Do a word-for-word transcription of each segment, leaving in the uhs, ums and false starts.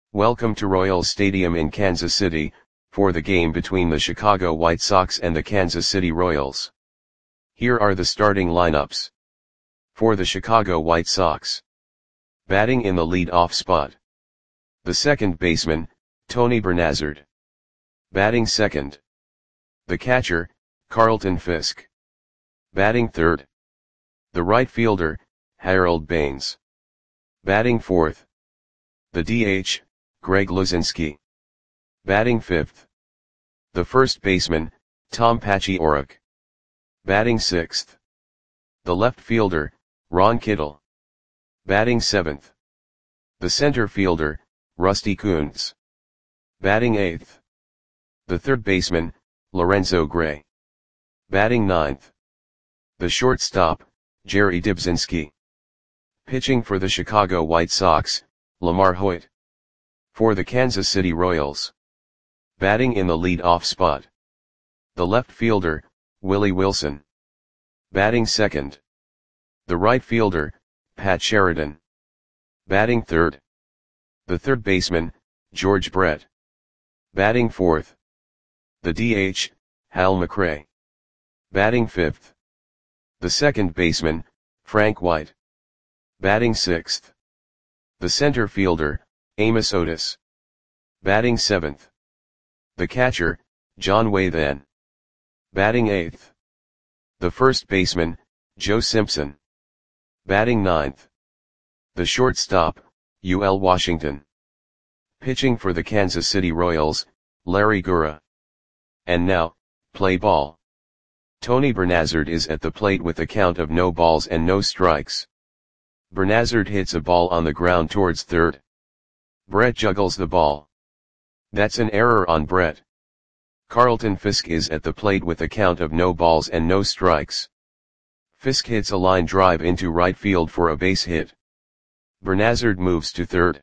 Welcome to Royals Stadium in Kansas City, for the game between the Chicago White Sox and the Kansas City Royals. Here are the starting lineups. For the Chicago White Sox. Batting in the lead-off spot. The second baseman, Tony Bernazard. Batting second. The catcher, Carlton Fisk. Batting third. The right fielder, Harold Baines. Batting fourth. The D H, Greg Luzinski. Batting fifth. The first baseman, Tom Paciorek. Batting sixth. The left fielder, Ron Kittle. Batting seventh. The center fielder, Rusty Kuntz. Batting eighth. The third baseman, Lorenzo Gray. Batting ninth. The shortstop, Jerry Dybzinski. Pitching for the Chicago White Sox, Lamar Hoyt. For the Kansas City Royals. Batting in the lead-off spot. The left fielder, Willie Wilson. Batting second. The right fielder, Pat Sheridan. Batting third. The third baseman, George Brett. Batting fourth. The D H, Hal McRae. Batting fifth. The second baseman, Frank White. Batting sixth. The center fielder, Amos Otis. Batting seventh. The catcher, John Wathan. Batting eighth. The first baseman, Joe Simpson. Batting ninth. The shortstop, U L Washington. Pitching for the Kansas City Royals, Larry Gura. And now, play ball. Tony Bernazard is at the plate with a count of no balls and no strikes. Bernazard hits a ball on the ground towards third. Brett juggles the ball. That's an error on Brett. Carlton Fisk is at the plate with a count of no balls and no strikes. Fisk hits a line drive into right field for a base hit. Bernazard moves to third.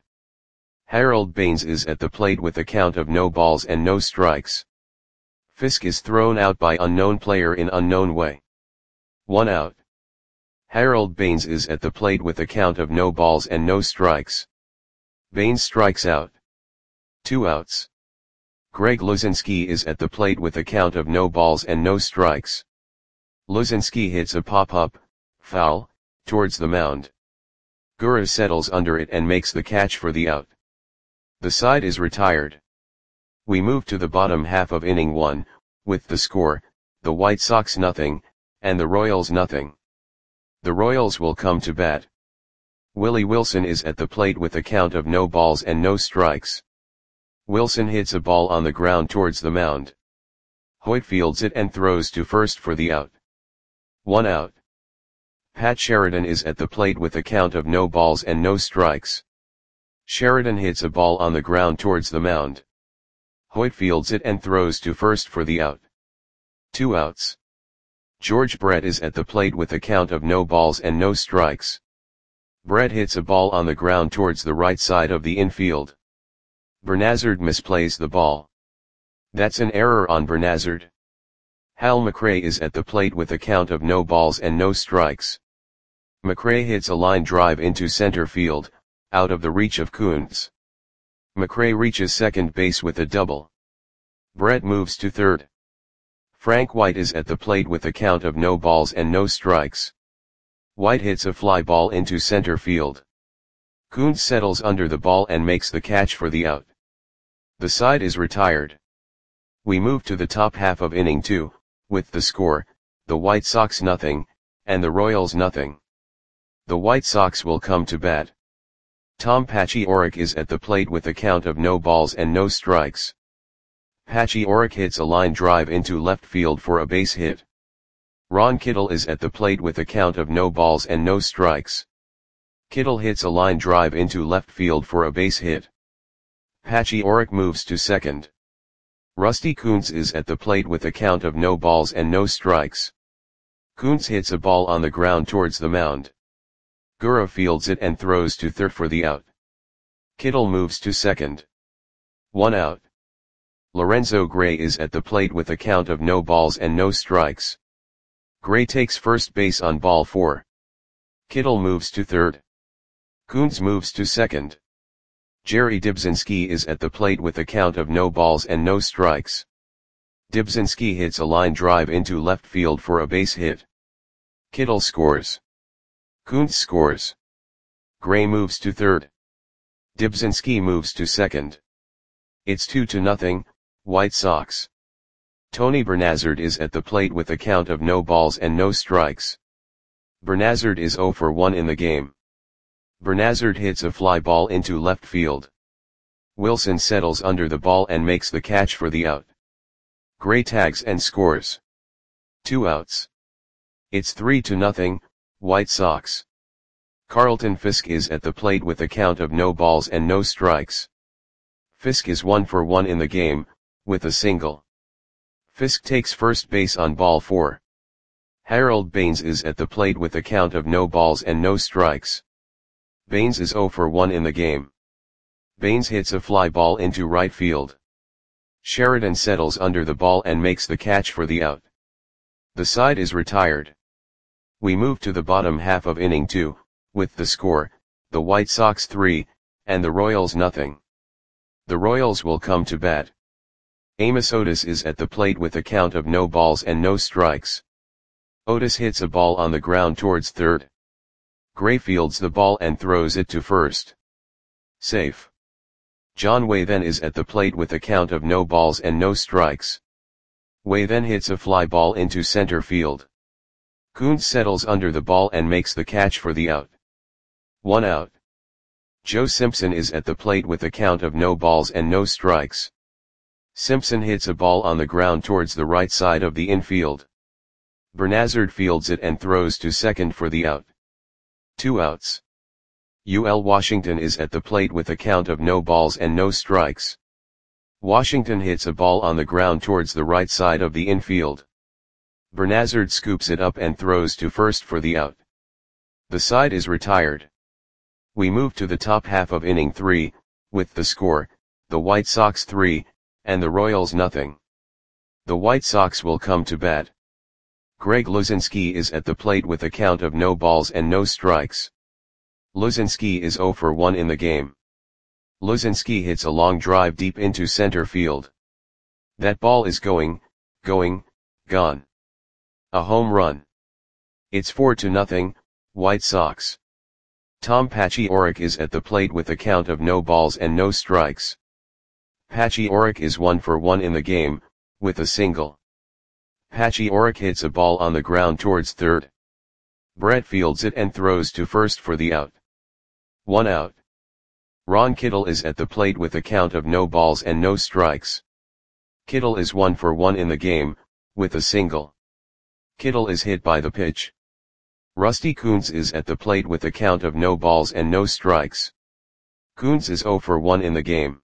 Harold Baines is at the plate with a count of no balls and no strikes. Fisk is thrown out by unknown player in unknown way. One out. Harold Baines is at the plate with a count of no balls and no strikes. Baines strikes out. Two outs. Greg Luzinski is at the plate with a count of no balls and no strikes. Luzinski hits a pop-up, foul, towards the mound. Gura settles under it and makes the catch for the out. The side is retired. We move to the bottom half of inning one, with the score, the White Sox nothing, and the Royals nothing. The Royals will come to bat. Willie Wilson is at the plate with a count of no balls and no strikes. Wilson hits a ball on the ground towards the mound. Hoyt fields it and throws to first for the out. One out. Pat Sheridan is at the plate with a count of no balls and no strikes. Sheridan hits a ball on the ground towards the mound. Hoyt fields it and throws to first for the out. Two outs. George Brett is at the plate with a count of no balls and no strikes. Brett hits a ball on the ground towards the right side of the infield. Bernazard misplays the ball. That's an error on Bernazard. Hal McRae is at the plate with a count of no balls and no strikes. McRae hits a line drive into center field, out of the reach of Kuntz. McRae reaches second base with a double. Brett moves to third. Frank White is at the plate with a count of no balls and no strikes. White hits a fly ball into center field. Kuntz settles under the ball and makes the catch for the out. The side is retired. We move to the top half of inning two, with the score, the White Sox nothing, and the Royals nothing. The White Sox will come to bat. Tom Paciorek is at the plate with a count of no balls and no strikes. Paciorek hits a line drive into left field for a base hit. Ron Kittle is at the plate with a count of no balls and no strikes. Kittle hits a line drive into left field for a base hit. Paciorek moves to second. Rusty Kuntz is at the plate with a count of no balls and no strikes. Kuntz hits a ball on the ground towards the mound. Gura fields it and throws to third for the out. Kittle moves to second. One out. Lorenzo Gray is at the plate with a count of no balls and no strikes. Gray takes first base on ball four. Kittle moves to third. Kuntz moves to second. Jerry Dibzinski is at the plate with a count of no balls and no strikes. Dibzinski hits a line drive into left field for a base hit. Kittle scores. Kuntz scores. Gray moves to third. Dibzinski moves to second. It's two to nothing, White Sox. Tony Bernazard is at the plate with a count of no balls and no strikes. Bernazard is zero for one in the game. Bernazard hits a fly ball into left field. Wilson settles under the ball and makes the catch for the out. Gray tags and scores. Two outs. It's three to nothing, White Sox. Carlton Fisk is at the plate with a count of no balls and no strikes. Fisk is one for one in the game, with a single. Fisk takes first base on ball four. Harold Baines is at the plate with a count of no balls and no strikes. Baines is zero for one in the game. Baines hits a fly ball into right field. Sheridan settles under the ball and makes the catch for the out. The side is retired. We move to the bottom half of inning two, with the score, the White Sox three, and the Royals nothing. The Royals will come to bat. Amos Otis is at the plate with a count of no balls and no strikes. Otis hits a ball on the ground towards third. Gray fields the ball and throws it to first. Safe. John Way then is at the plate with a count of no balls and no strikes. Way then hits a fly ball into center field. Kuntz settles under the ball and makes the catch for the out. One out. Joe Simpson is at the plate with a count of no balls and no strikes. Simpson hits a ball on the ground towards the right side of the infield. Bernazard fields it and throws to second for the out. Two outs. U L Washington is at the plate with a count of no balls and no strikes. Washington hits a ball on the ground towards the right side of the infield. Bernazard scoops it up and throws to first for the out. The side is retired. We move to the top half of inning three, with the score, the White Sox three, and the Royals nothing. The White Sox will come to bat. Greg Luzinski is at the plate with a count of no balls and no strikes. Luzinski is zero for one in the game. Luzinski hits a long drive deep into center field. That ball is going, going, gone. A home run. It's four to nothing, White Sox. Tom Paciorek is at the plate with a count of no balls and no strikes. Paciorek is one for one in the game, with a single. Paciorek hits a ball on the ground towards third. Brett fields it and throws to first for the out. One out. Ron Kittle is at the plate with a count of no balls and no strikes. Kittle is one for one in the game, with a single. Kittle is hit by the pitch. Rusty Kuntz is at the plate with a count of no balls and no strikes. Kuntz is zero for one in the game.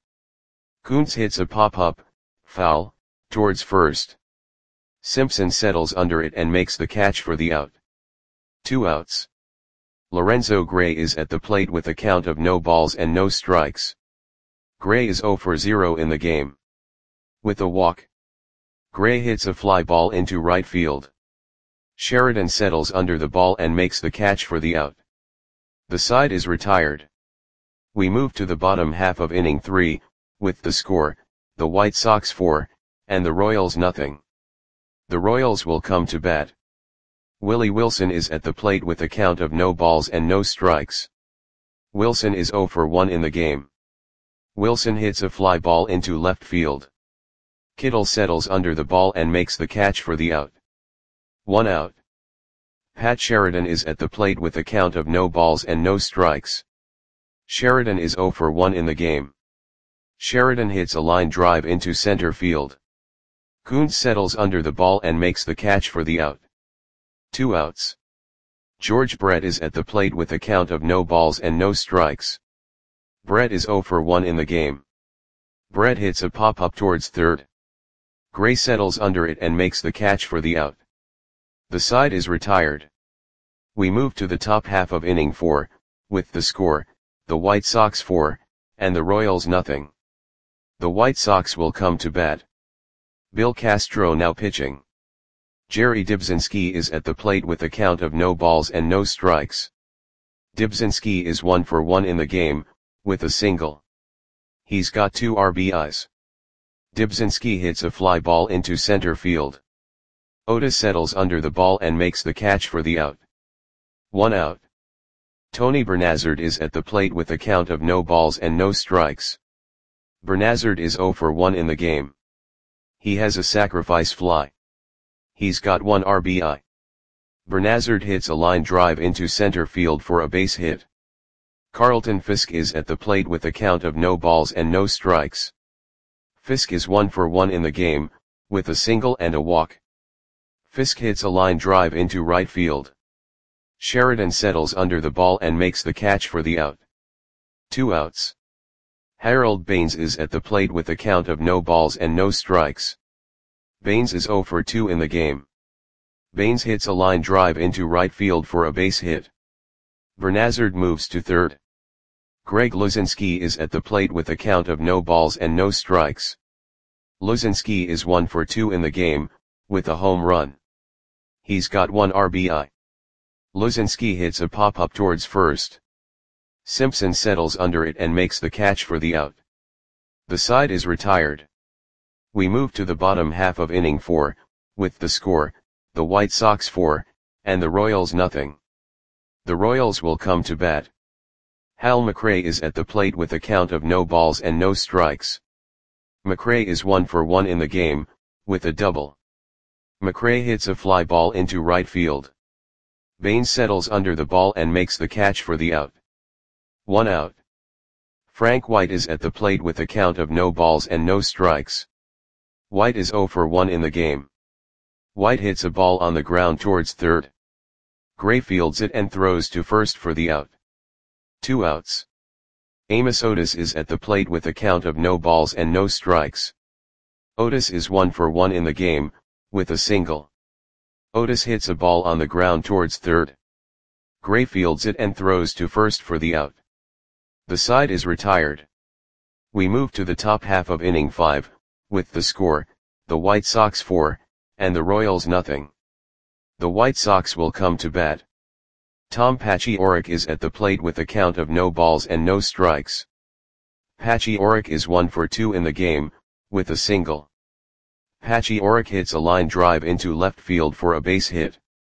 Kuntz hits a pop-up, foul, towards first. Simpson settles under it and makes the catch for the out. Two outs. Lorenzo Gray is at the plate with a count of no balls and no strikes. Gray is zero for zero in the game. With a walk. Gray hits a fly ball into right field. Sheridan settles under the ball and makes the catch for the out. The side is retired. We move to the bottom half of inning three, with the score, the White Sox four, and the Royals nothing. The Royals will come to bat. Willie Wilson is at the plate with a count of no balls and no strikes. Wilson is zero for one in the game. Wilson hits a fly ball into left field. Kittle settles under the ball and makes the catch for the out. One out. Pat Sheridan is at the plate with a count of no balls and no strikes. Sheridan is zero for one in the game. Sheridan hits a line drive into center field. Kuntz settles under the ball and makes the catch for the out. Two outs. George Brett is at the plate with a count of no balls and no strikes. Brett is zero for one in the game. Brett hits a pop-up towards third. Gray settles under it and makes the catch for the out. The side is retired. We move to the top half of inning four, with the score, the White Sox four, and the Royals nothing. The White Sox will come to bat. Bill Castro now pitching. Jerry Dibzinski is at the plate with a count of no balls and no strikes. Dibzinski is one for one in the game, with a single. He's got two R B Is. Dybzinski hits a fly ball into center field. Otis settles under the ball and makes the catch for the out. One out. Tony Bernazard is at the plate with a count of no balls and no strikes. Bernazard is zero for one in the game. He has a sacrifice fly. He's got one R B I. Bernazard hits a line drive into center field for a base hit. Carlton Fisk is at the plate with a count of no balls and no strikes. Fisk is one for one in the game, with a single and a walk. Fisk hits a line drive into right field. Sheridan settles under the ball and makes the catch for the out. Two outs. Harold Baines is at the plate with a count of no balls and no strikes. Baines is zero for two in the game. Baines hits a line drive into right field for a base hit. Bernazard moves to third. Greg Luzinski is at the plate with a count of no balls and no strikes. Luzinski is one for two in the game, with a home run. He's got one R B I. Luzinski hits a pop-up towards first. Simpson settles under it and makes the catch for the out. The side is retired. We move to the bottom half of inning four, with the score, the White Sox four, and the Royals nothing. The Royals will come to bat. Hal McRae is at the plate with a count of no balls and no strikes. McRae is one for one in the game, with a double. McRae hits a fly ball into right field. Baines settles under the ball and makes the catch for the out. One out. Frank White is at the plate with a count of no balls and no strikes. White is zero for one in the game. White hits a ball on the ground towards third. Gray fields it and throws to first for the out. Two outs. Amos Otis is at the plate with a count of no balls and no strikes. Otis is one for one in the game, with a single. Otis hits a ball on the ground towards third. Gray fields it and throws to first for the out. The side is retired. We move to the top half of inning five, with the score, the White Sox four, and the Royals nothing. The White Sox will come to bat. Tom Paciorek is at the plate with a count of no balls and no strikes. Paciorek is one for two in the game, with a single. Paciorek hits a line drive into left field for a base hit.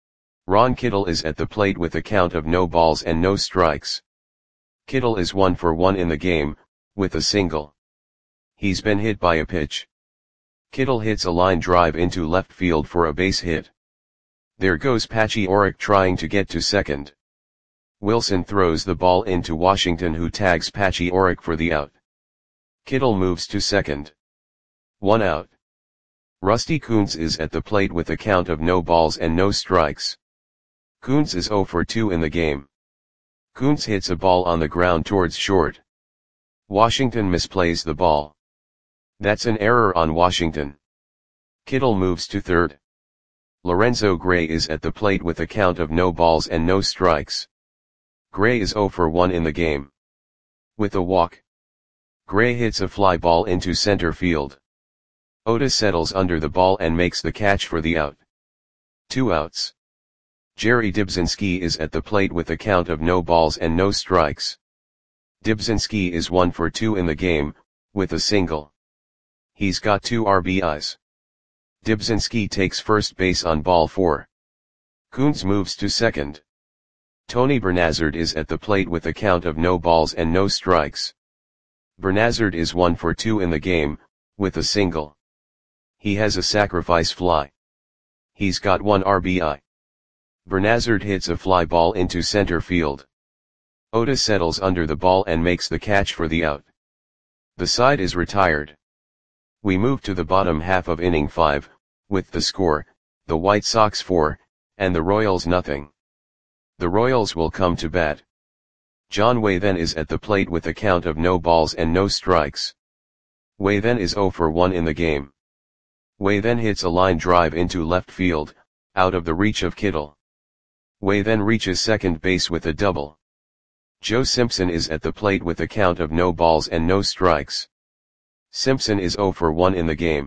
Ron Kittle is at the plate with a count of no balls and no strikes. Kittle is one for one in the game, with a single. He's been hit by a pitch. Kittle hits a line drive into left field for a base hit. There goes Paciorek trying to get to second. Wilson throws the ball into Washington, who tags Paciorek for the out. Kittle moves to second. One out. Rusty Kuntz is at the plate with a count of no balls and no strikes. Kuntz is zero for two in the game. Kuntz hits a ball on the ground towards short. Washington misplays the ball. That's an error on Washington. Kittle moves to third. Lorenzo Gray is at the plate with a count of no balls and no strikes. Gray is zero for one in the game. With a walk. Gray hits a fly ball into center field. Otis settles under the ball and makes the catch for the out. Two outs. Jerry Dybzinski is at the plate with a count of no balls and no strikes. Dybzinski is one for two in the game, with a single. He's got two R B Is. Dybzinski takes first base on ball four. Kuntz moves to second. Tony Bernazard is at the plate with a count of no balls and no strikes. Bernazard is one for two in the game, with a single. He has a sacrifice fly. He's got one R B I. Bernazard hits a fly ball into center field. Otis settles under the ball and makes the catch for the out. The side is retired. We move to the bottom half of inning five, with the score, the White Sox four, and the Royals nothing. The Royals will come to bat. John Wathen is at the plate with a count of no balls and no strikes. Wathen is zero for one in the game. Wathen hits a line drive into left field, out of the reach of Kittle. Wathen reaches second base with a double. Joe Simpson is at the plate with a count of no balls and no strikes. Simpson is zero for one in the game.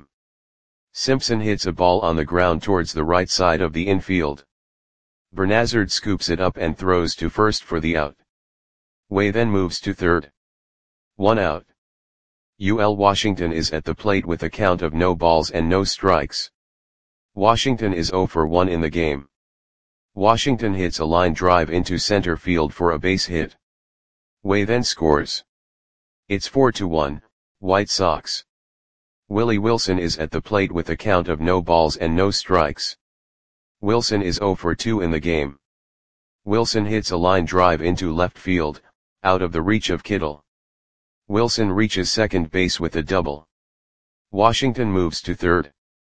Simpson hits a ball on the ground towards the right side of the infield. Bernazard scoops it up and throws to first for the out. Wathen moves to third. One out. U L Washington is at the plate with a count of no balls and no strikes. Washington is zero for one in the game. Washington hits a line drive into center field for a base hit. Way then scores. It's four to one, White Sox. Willie Wilson is at the plate with a count of no balls and no strikes. Wilson is zero for two in the game. Wilson hits a line drive into left field, out of the reach of Kittle. Wilson reaches second base with a double. Washington moves to third.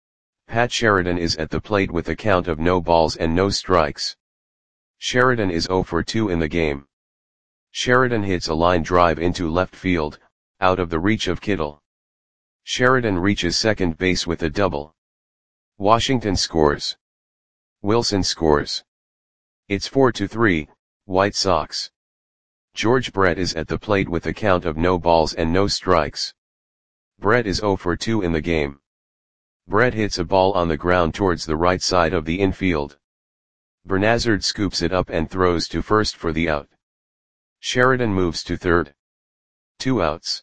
Pat Sheridan is at the plate with a count of no balls and no strikes. Sheridan is zero for two in the game. Sheridan hits a line drive into left field, out of the reach of Kittle. Sheridan reaches second base with a double. Washington scores. Wilson scores. It's four to three, White Sox. George Brett is at the plate with a count of no balls and no strikes. Brett is zero for two in the game. Brett hits a ball on the ground towards the right side of the infield. Bernazard scoops it up and throws to first for the out. Sheridan moves to third. Two outs.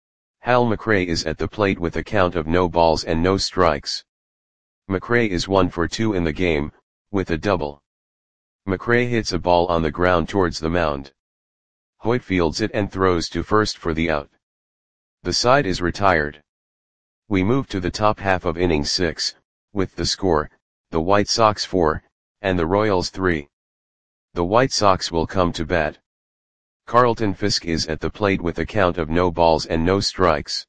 Hal McRae is at the plate with a count of no balls and no strikes. McRae is one for two in the game, with a double. McRae hits a ball on the ground towards the mound. Hoyt fields it and throws to first for the out. The side is retired. We move to the top half of inning six, with the score, the White Sox four, and the Royals three. The White Sox will come to bat. Carlton Fisk is at the plate with a count of no balls and no strikes.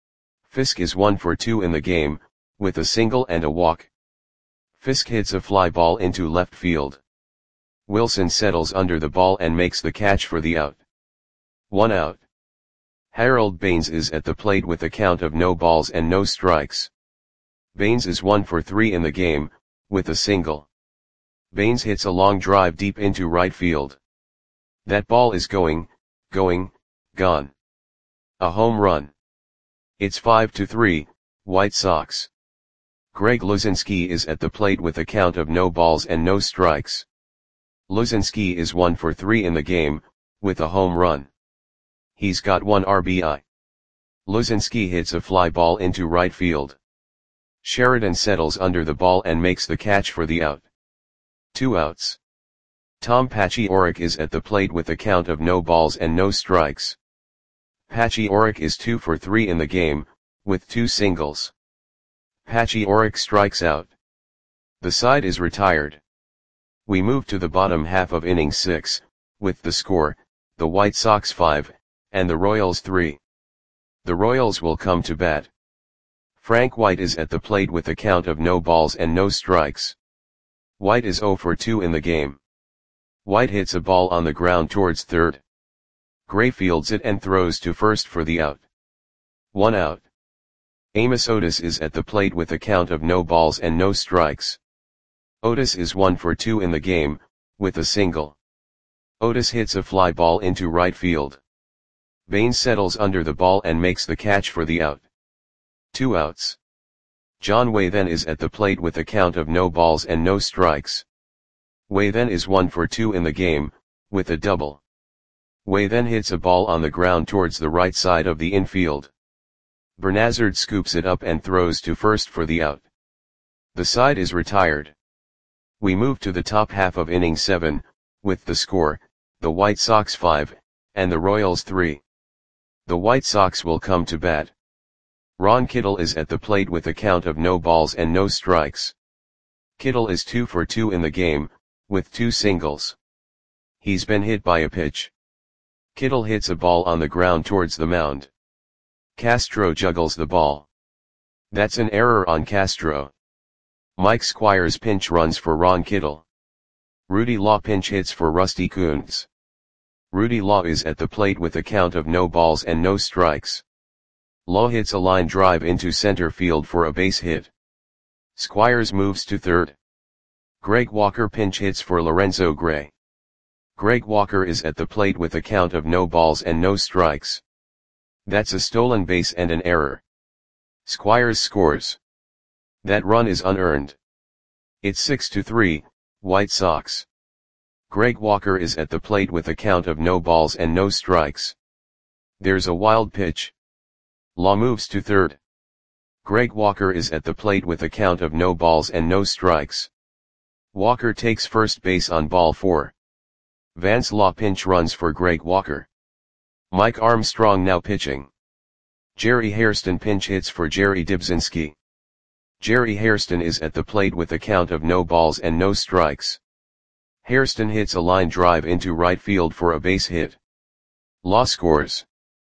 Fisk is one for two in the game, with a single and a walk. Fisk hits a fly ball into left field. Wilson settles under the ball and makes the catch for the out. One out. Harold Baines is at the plate with a count of no balls and no strikes. Baines is one for three in the game, with a single. Baines hits a long drive deep into right field. That ball is going, going, gone. A home run. It's five to three, White Sox. Greg Luzinski is at the plate with a count of no balls and no strikes. Luzinski is one for three in the game, with a home run. He's got one R B I. Luzinski hits a fly ball into right field. Sheridan settles under the ball and makes the catch for the out. Two outs. Tom Paciorek is at the plate with a count of no balls and no strikes. Paciorek is two for three in the game, with two singles. Paciorek strikes out. The side is retired. We move to the bottom half of inning six, with the score, the White Sox five, and the Royals three. The Royals will come to bat. Frank White is at the plate with a count of no balls and no strikes. White is zero for two in the game. White hits a ball on the ground towards third. Gray fields it and throws to first for the out. One out. Amos Otis is at the plate with a count of no balls and no strikes. Otis is one for two in the game, with a single. Otis hits a fly ball into right field. Baines settles under the ball and makes the catch for the out. Two outs. John Wathen is at the plate with a count of no balls and no strikes. Wathen is one for two in the game, with a double. Wathen hits a ball on the ground towards the right side of the infield. Bernazard scoops it up and throws to first for the out. The side is retired. We move to the top half of inning seven, with the score, the White Sox five, and the Royals three. The White Sox will come to bat. Ron Kittle is at the plate with a count of no balls and no strikes. Kittle is two for two in the game, with two singles. He's been hit by a pitch. Kittle hits a ball on the ground towards the mound. Castro juggles the ball. That's an error on Castro. Mike Squires pinch runs for Ron Kittle. Rudy Law pinch hits for Rusty Kuntz. Rudy Law is at the plate with a count of no balls and no strikes. Law hits a line drive into center field for a base hit. Squires moves to third. Greg Walker pinch hits for Lorenzo Gray. Greg Walker is at the plate with a count of no balls and no strikes. That's a stolen base and an error. Squires scores. That run is unearned. It's six to three, White Sox. Greg Walker is at the plate with a count of no balls and no strikes. There's a wild pitch. Law moves to third. Greg Walker is at the plate with a count of no balls and no strikes. Walker takes first base on ball four. Vance Law pinch runs for Greg Walker. Mike Armstrong now pitching. Jerry Hairston pinch hits for Jerry Dybzinski. Jerry Hairston is at the plate with a count of no balls and no strikes. Hairston hits a line drive into right field for a base hit. Law scores.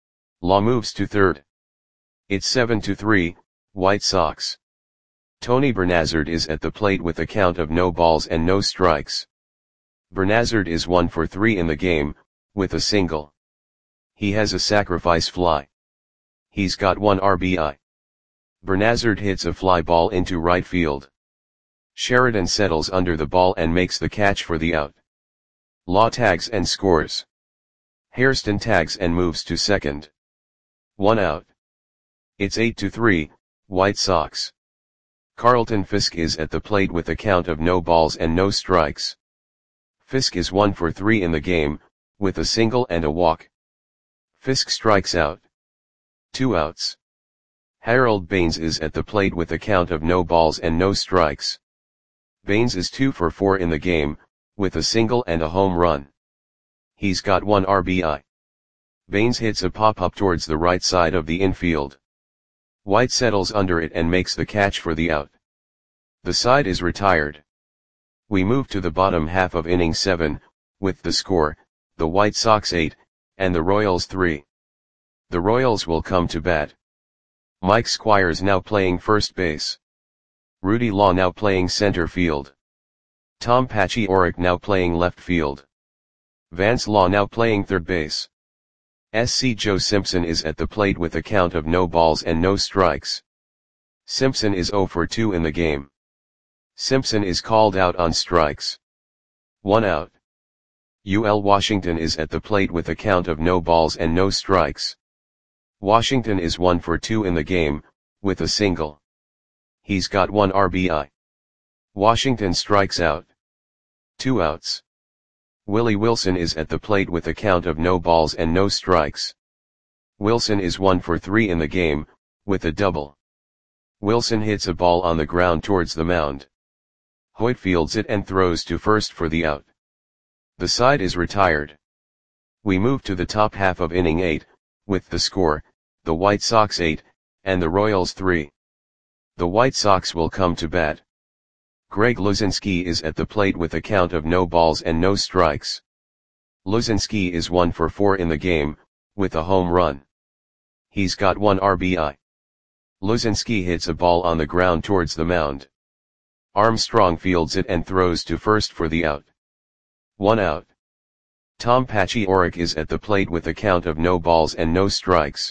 Law moves to third. It's seven to three, White Sox. Tony Bernazard is at the plate with a count of no balls and no strikes. Bernazard is one for three in the game, with a single. He has a sacrifice fly. He's got one R B I. Bernazard hits a fly ball into right field. Sheridan settles under the ball and makes the catch for the out. Law tags and scores. Hairston tags and moves to second. One out. It's eight to three, White Sox. Carlton Fisk is at the plate with a count of no balls and no strikes. Fisk is one for three in the game, with a single and a walk. Fisk strikes out. Two outs. Harold Baines is at the plate with a count of no balls and no strikes. Baines is two for four in the game, with a single and a home run. He's got one R B I. Baines hits a pop-up towards the right side of the infield. White settles under it and makes the catch for the out. The side is retired. We move to the bottom half of inning seven, with the score, the White Sox eight, and the Royals three. The Royals will come to bat. Mike Squires now playing first base. Rudy Law now playing center field. Tom Paciorek now playing left field. Vance Law now playing third base. S C Joe Simpson is at the plate with a count of no balls and no strikes. Simpson is zero for two in the game. Simpson is called out on strikes. One out. U L Washington is at the plate with a count of no balls and no strikes. Washington is one for two in the game, with a single. He's got one R B I. Washington strikes out. Two outs. Willie Wilson is at the plate with a count of no balls and no strikes. Wilson is one for three in the game, with a double. Wilson hits a ball on the ground towards the mound. Hoyt fields it and throws to first for the out. The side is retired. We move to the top half of inning eight, with the score, the White Sox eight, and the Royals three. The White Sox will come to bat. Greg Luzinski is at the plate with a count of no balls and no strikes. Luzinski is one for four in the game, with a home run. He's got one R B I. Luzinski hits a ball on the ground towards the mound. Armstrong fields it and throws to first for the out. One out. Tom Paciorek is at the plate with a count of no balls and no strikes.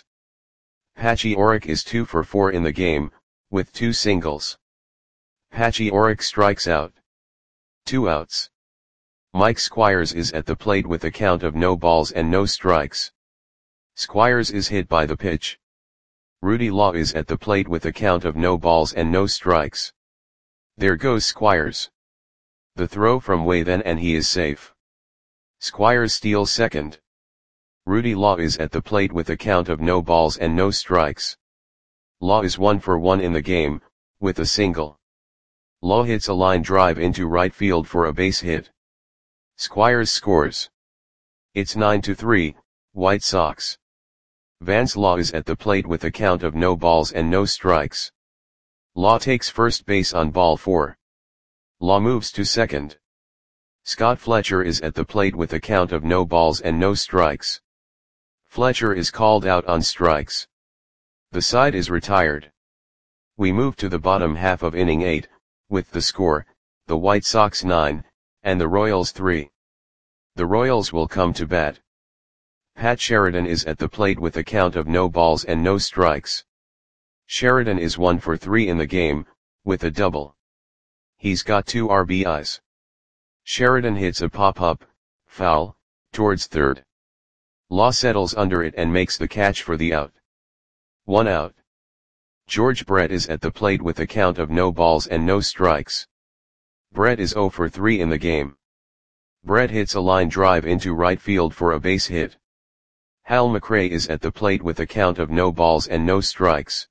Paciorek is two for four in the game, with two singles. Paciorek strikes out. Two outs. Mike Squires is at the plate with a count of no balls and no strikes. Squires is hit by the pitch. Rudy Law is at the plate with a count of no balls and no strikes. There goes Squires. The throw from way then and he is safe. Squires steals second. Rudy Law is at the plate with a count of no balls and no strikes. Law is one for one in the game, with a single. Law hits a line drive into right field for a base hit. Squires scores. It's nine to three, White Sox. Vance Law is at the plate with a count of no balls and no strikes. Law takes first base on ball four. Law moves to second. Scott Fletcher is at the plate with a count of no balls and no strikes. Fletcher is called out on strikes. The side is retired. We move to the bottom half of inning eight, with the score, the White Sox nine, and the Royals three. The Royals will come to bat. Pat Sheridan is at the plate with a count of no balls and no strikes. Sheridan is one for three in the game, with a double. He's got two R B Is. Sheridan hits a pop-up, foul, towards third. Law settles under it and makes the catch for the out. One out. George Brett is at the plate with a count of no balls and no strikes. Brett is zero for three in the game. Brett hits a line drive into right field for a base hit. Hal McRae is at the plate with a count of no balls and no strikes.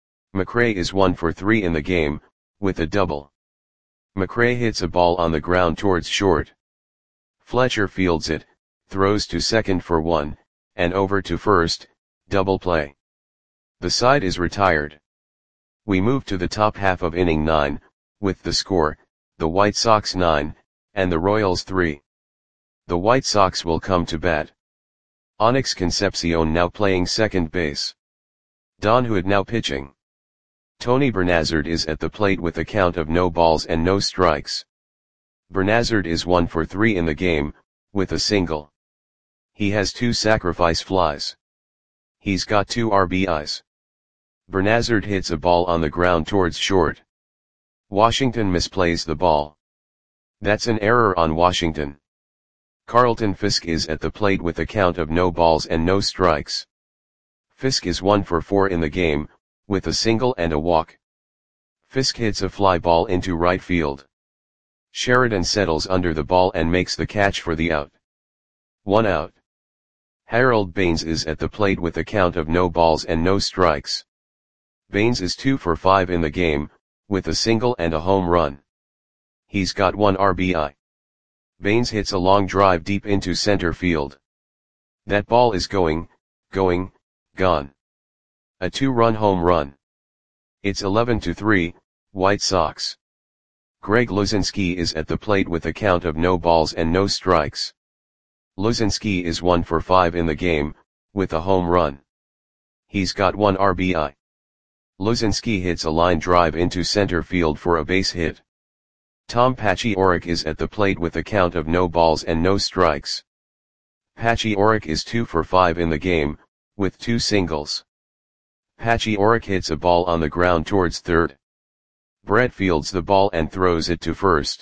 McRae is one for three in the game, with a double. McRae hits a ball on the ground towards short. Fletcher fields it, throws to second for one, and over to first, double play. The side is retired. We move to the top half of inning nine, with the score, the White Sox nine, and the Royals three. The White Sox will come to bat. Onyx Concepcion now playing second base. Don Hood now pitching. Tony Bernazard is at the plate with a count of no balls and no strikes. Bernazard is one for three in the game, with a single. He has two sacrifice flies. He's got two R B Is. Bernazard hits a ball on the ground towards short. Washington misplays the ball. That's an error on Washington. Carlton Fisk is at the plate with a count of no balls and no strikes. Fisk is one for four in the game, with a single and a walk. Fisk hits a fly ball into right field. Sheridan settles under the ball and makes the catch for the out. One out. Harold Baines is at the plate with a count of no balls and no strikes. Baines is two for five in the game, with a single and a home run. He's got one R B I. Baines hits a long drive deep into center field. That ball is going, going, gone. A two-run home run. It's eleven to three, White Sox. Greg Luzinski is at the plate with a count of no balls and no strikes. Luzinski is one for five in the game, with a home run. He's got one R B I. Luzinski hits a line drive into center field for a base hit. Tom Paciorek is at the plate with a count of no balls and no strikes. Paciorek is two for five in the game, with two singles. Paciorek hits a ball on the ground towards third. Brett fields the ball and throws it to first.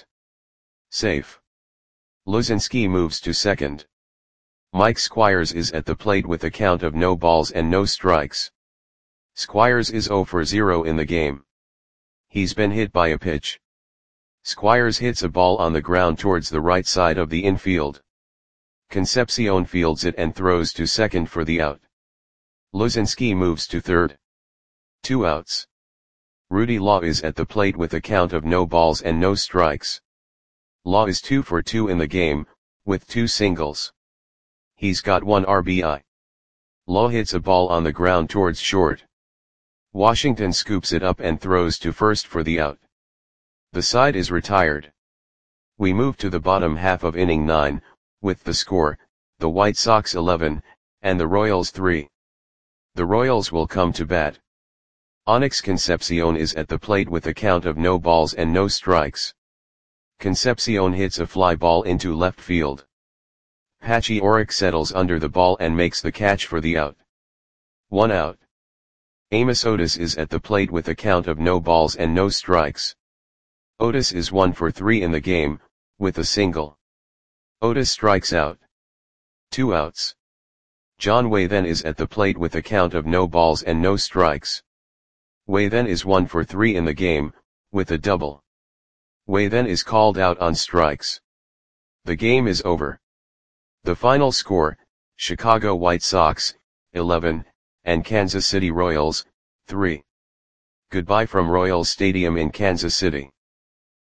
Safe. Luzinski moves to second. Mike Squires is at the plate with a count of no balls and no strikes. Squires is zero for zero in the game. He's been hit by a pitch. Squires hits a ball on the ground towards the right side of the infield. Concepcion fields it and throws to second for the out. Luzinski moves to third. Two outs. Rudy Law is at the plate with a count of no balls and no strikes. Law is two for two in the game, with two singles. He's got one R B I. Law hits a ball on the ground towards short. Washington scoops it up and throws to first for the out. The side is retired. We move to the bottom half of inning nine, with the score, the White Sox eleven, and the Royals three. The Royals will come to bat. Onyx Concepcion is at the plate with a count of no balls and no strikes. Concepcion hits a fly ball into left field. Paciorek settles under the ball and makes the catch for the out. One out. Amos Otis is at the plate with a count of no balls and no strikes. Otis is one for three in the game, with a single. Otis strikes out. Two outs. John Way then is at the plate with a count of no balls and no strikes. Way then is one for three in the game, with a double. Way then is called out on strikes. The game is over. The final score, Chicago White Sox, eleven, and Kansas City Royals, three. Goodbye from Royals Stadium in Kansas City.